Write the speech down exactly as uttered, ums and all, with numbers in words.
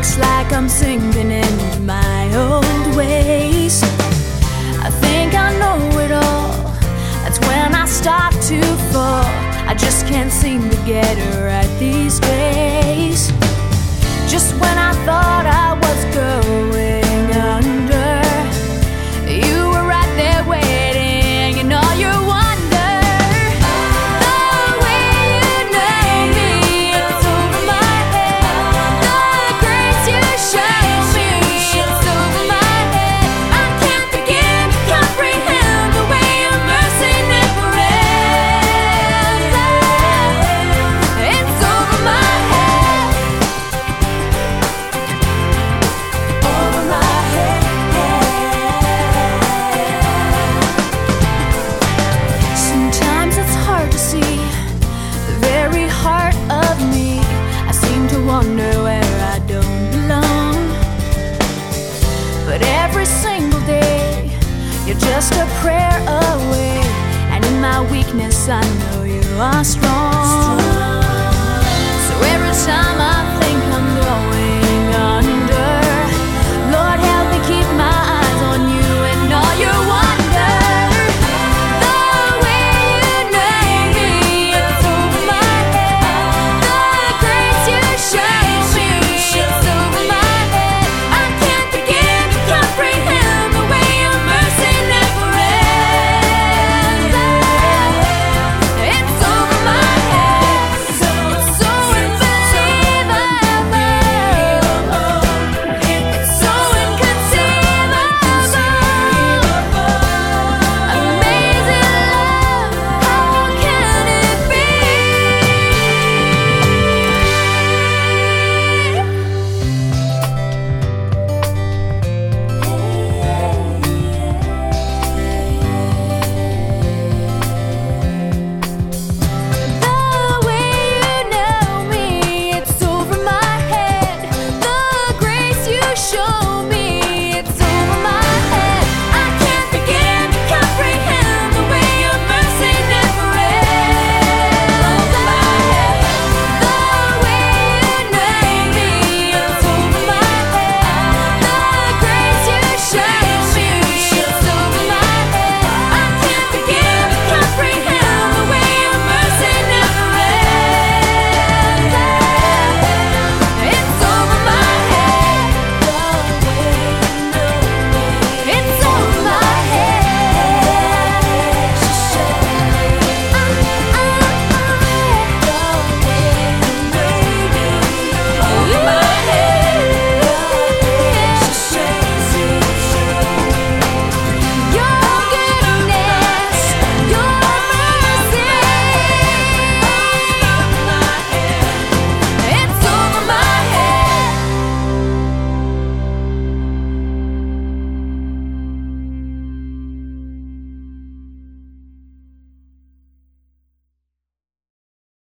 looks like I'm sinking into my old ways. I think I know it all. That's when I start to fall. I just can't seem to get it right these days. Just when I thought I was going under, you were right there waiting in all your wonder. The way you know me, it's over my head. The grace you show me, it's over my head. I can't begin to comprehend the way your mercy never ends. It's over my head. Over my head. Sometimes it's hard to see the very heart of me. I seem to wonder where I don't belong. But every single day, you're just a prayer away. And in my weakness, I know you are strong. So every time I